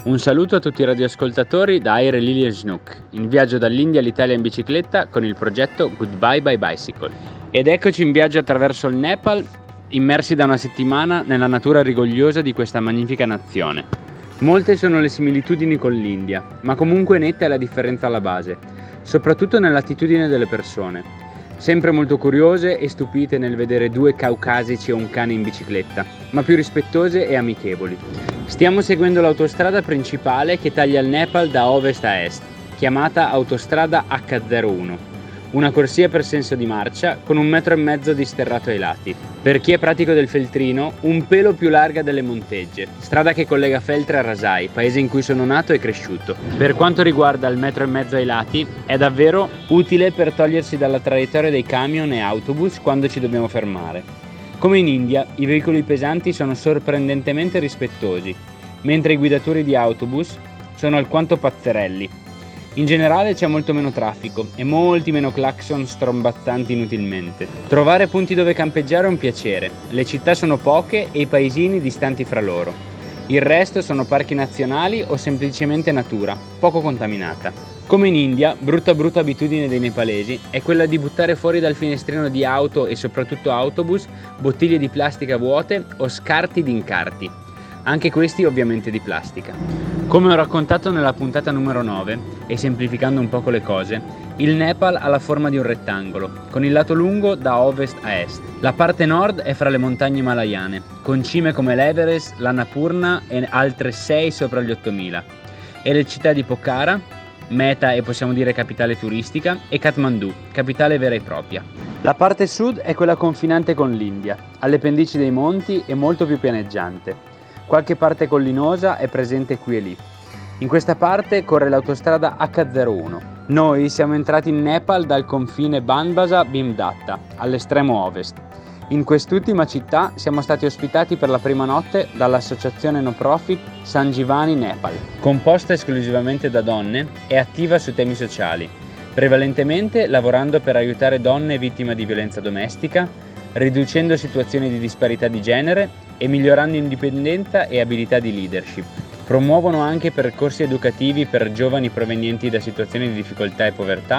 Un saluto a tutti i radioascoltatori da Aire Lily Snook, in viaggio dall'India all'Italia in bicicletta con il progetto Goodbye by Bicycle. Ed eccoci in viaggio attraverso il Nepal, immersi da una settimana nella natura rigogliosa di questa magnifica nazione. Molte sono le similitudini con l'India, ma comunque netta è la differenza alla base, soprattutto nell'attitudine delle persone. Sempre molto curiose e stupite nel vedere due caucasici e un cane in bicicletta, ma più rispettose e amichevoli. Stiamo seguendo l'autostrada principale che taglia il Nepal da ovest a est, chiamata autostrada H01, una corsia per senso di marcia con 1,5 metri di sterrato ai lati. Per chi è pratico del feltrino, un pelo più larga delle Montegge, strada che collega Feltre a Rasai, paese in cui sono nato e cresciuto. Per quanto riguarda il 1,5 metri ai lati, è davvero utile per togliersi dalla traiettoria dei camion e autobus quando ci dobbiamo fermare. Come in India, i veicoli pesanti sono sorprendentemente rispettosi, mentre i guidatori di autobus sono alquanto pazzerelli. In generale c'è molto meno traffico e molti meno clacson strombazzanti inutilmente. Trovare punti dove campeggiare è un piacere, le città sono poche e i paesini distanti fra loro. Il resto sono parchi nazionali o semplicemente natura, poco contaminata. Come in India, brutta abitudine dei nepalesi è quella di buttare fuori dal finestrino di auto e soprattutto autobus bottiglie di plastica vuote o scarti di incarti. Anche questi ovviamente di plastica. Come ho raccontato nella puntata numero 9, e semplificando un poco le cose, il Nepal ha la forma di un rettangolo, con il lato lungo da ovest a est. La parte nord è fra le montagne himalayane, con cime come l'Everest, l'Annapurna e altre 6 sopra gli 8000, e le città di Pokhara, meta e possiamo dire capitale turistica, e Kathmandu, capitale vera e propria. La parte sud è quella confinante con l'India, alle pendici dei monti e molto più pianeggiante. Qualche parte collinosa è presente qui e lì. In questa parte corre l'autostrada H01. Noi siamo entrati in Nepal dal confine Banbasa-Bhimdatta, all'estremo ovest. In quest'ultima città siamo stati ospitati per la prima notte dall'associazione no profit Sanjivani Nepal, composta esclusivamente da donne e attiva su temi sociali, prevalentemente lavorando per aiutare donne vittime di violenza domestica, riducendo situazioni di disparità di genere e migliorando indipendenza e abilità di leadership. Promuovono anche percorsi educativi per giovani provenienti da situazioni di difficoltà e povertà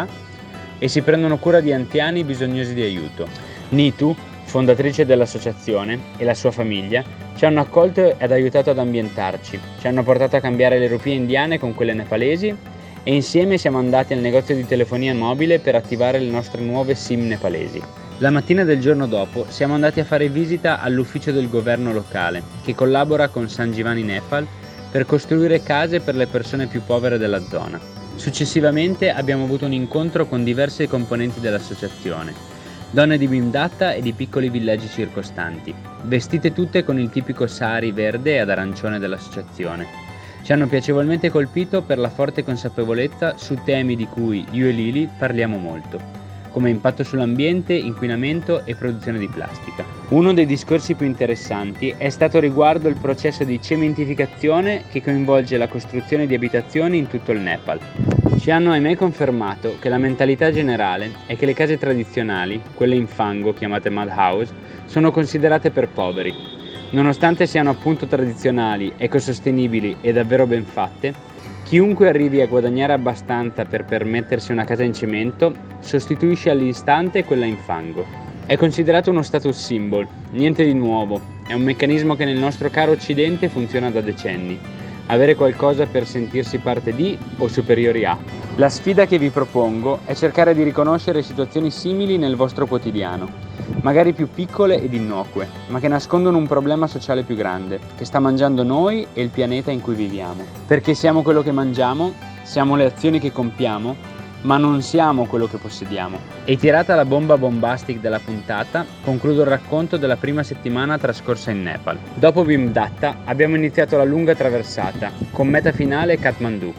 e si prendono cura di anziani bisognosi di aiuto. Neetu, fondatrice dell'associazione, e la sua famiglia ci hanno accolto ed aiutato ad ambientarci, ci hanno portato a cambiare le rupie indiane con quelle nepalesi e insieme siamo andati al negozio di telefonia mobile per attivare le nostre nuove SIM nepalesi. La mattina del giorno dopo siamo andati a fare visita all'ufficio del governo locale, che collabora con Sanjivani Nepal per costruire case per le persone più povere della zona. Successivamente abbiamo avuto un incontro con diverse componenti dell'associazione, donne di Bhimdatta e di piccoli villaggi circostanti, vestite tutte con il tipico sari verde ed arancione dell'associazione. Ci hanno piacevolmente colpito per la forte consapevolezza su temi di cui io e Lily parliamo molto, come impatto sull'ambiente, inquinamento e produzione di plastica. Uno dei discorsi più interessanti è stato riguardo il processo di cementificazione che coinvolge la costruzione di abitazioni in tutto il Nepal. Ci hanno ahimè confermato che la mentalità generale è che le case tradizionali, quelle in fango chiamate mud house, sono considerate per poveri. Nonostante siano appunto tradizionali, ecosostenibili e davvero ben fatte, chiunque arrivi a guadagnare abbastanza per permettersi una casa in cemento sostituisce all'istante quella in fango. È considerato uno status symbol, niente di nuovo, è un meccanismo che nel nostro caro occidente funziona da decenni. Avere qualcosa per sentirsi parte di o superiori a. La sfida che vi propongo è cercare di riconoscere situazioni simili nel vostro quotidiano, magari più piccole ed innocue, ma che nascondono un problema sociale più grande, che sta mangiando noi e il pianeta in cui viviamo. Perché siamo quello che mangiamo, siamo le azioni che compiamo, ma non siamo quello che possediamo. E tirata la bomba bombastic della puntata, concludo il racconto della prima settimana trascorsa in Nepal. Dopo Bhimdatta abbiamo iniziato la lunga traversata, con meta finale Kathmandu,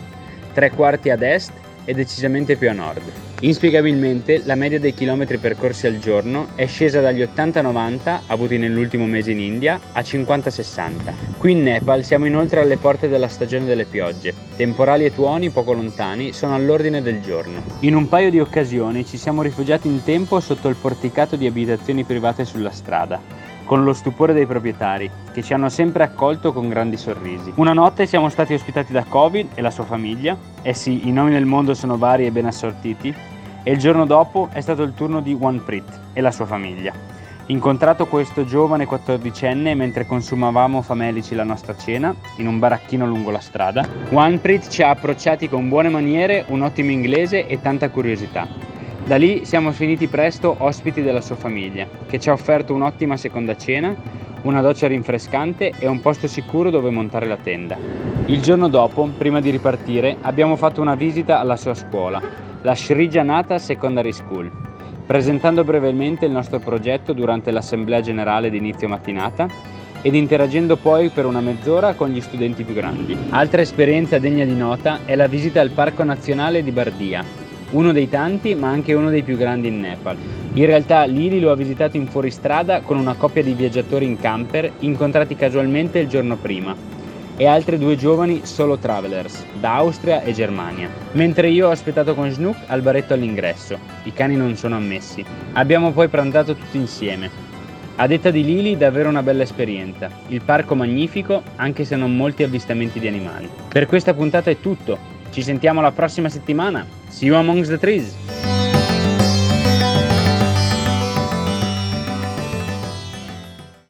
3/4 ad est e decisamente più a nord. Inspiegabilmente la media dei chilometri percorsi al giorno è scesa dagli 80-90 avuti nell'ultimo mese in India a 50-60. Qui in Nepal siamo inoltre alle porte della stagione delle piogge. Temporali e tuoni poco lontani sono all'ordine del giorno. In un paio di occasioni ci siamo rifugiati in tempo sotto il porticato di abitazioni private sulla strada, con lo stupore dei proprietari, che ci hanno sempre accolto con grandi sorrisi. Una notte siamo stati ospitati da Kobe e la sua famiglia, eh sì, i nomi nel mondo sono vari e ben assortiti, e il giorno dopo è stato il turno di Onepreet e la sua famiglia. Incontrato questo giovane 14enne mentre consumavamo famelici la nostra cena in un baracchino lungo la strada, Onepreet ci ha approcciati con buone maniere, un ottimo inglese e tanta curiosità. Da lì siamo finiti presto ospiti della sua famiglia, che ci ha offerto un'ottima seconda cena, una doccia rinfrescante e un posto sicuro dove montare la tenda. Il giorno dopo, prima di ripartire, abbiamo fatto una visita alla sua scuola, la Sri Janata Secondary School, presentando brevemente il nostro progetto durante l'assemblea generale di inizio mattinata ed interagendo poi per una mezz'ora con gli studenti più grandi. Altra esperienza degna di nota è la visita al Parco Nazionale di Bardia, uno dei tanti ma anche uno dei più grandi in Nepal. In realtà Lily lo ha visitato in fuoristrada con una coppia di viaggiatori in camper incontrati casualmente il giorno prima e altri 2 giovani solo travelers da Austria e Germania, mentre io ho aspettato con Snook al baretto all'ingresso. I cani non sono ammessi. Abbiamo poi pranzato tutti insieme. A detta di Lily, davvero una bella esperienza. Il parco magnifico, anche se non molti avvistamenti di animali. Per questa puntata è tutto. Ci sentiamo la prossima settimana. See you amongst the trees!